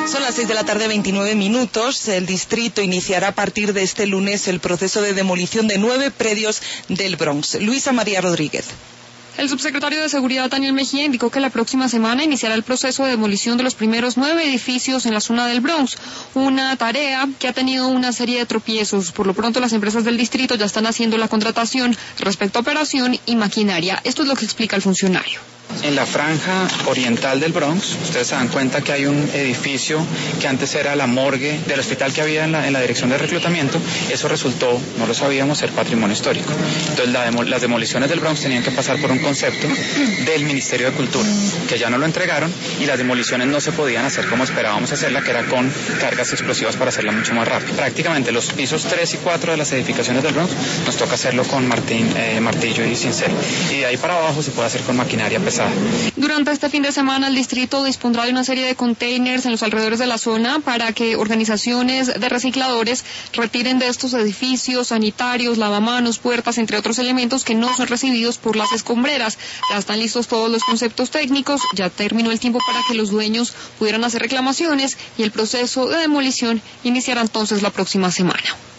Son las 6:29 p.m. El distrito iniciará a partir de este lunes el proceso de demolición de 9 predios del Bronx. Luisa María Rodríguez. El subsecretario de Seguridad, Daniel Mejía, indicó que la próxima semana iniciará el proceso de demolición de los primeros 9 edificios en la zona del Bronx, una tarea que ha tenido una serie de tropiezos. Por lo pronto, las empresas del distrito ya están haciendo la contratación respecto a operación y maquinaria. Esto es lo que explica el funcionario. En la franja oriental del Bronx, ustedes se dan cuenta que hay un edificio que antes era la morgue del hospital que había en la dirección de reclutamiento. Eso resultó, no lo sabíamos, ser patrimonio histórico. Entonces las demoliciones del Bronx tenían que pasar por un concepto del Ministerio de Cultura, que ya no lo entregaron, y las demoliciones no se podían hacer como esperábamos hacerla, que era con cargas explosivas para hacerla mucho más rápido. Prácticamente los pisos 3 y 4 de las edificaciones del Bronx nos toca hacerlo con martillo y cincel. Y de ahí para abajo se puede hacer con maquinaria pesada. Durante este fin de semana, el distrito dispondrá de una serie de containers en los alrededores de la zona para que organizaciones de recicladores retiren de estos edificios sanitarios, lavamanos, puertas, entre otros elementos que no son recibidos por las escombreras. Ya están listos todos los conceptos técnicos, ya terminó el tiempo para que los dueños pudieran hacer reclamaciones y el proceso de demolición iniciará entonces la próxima semana.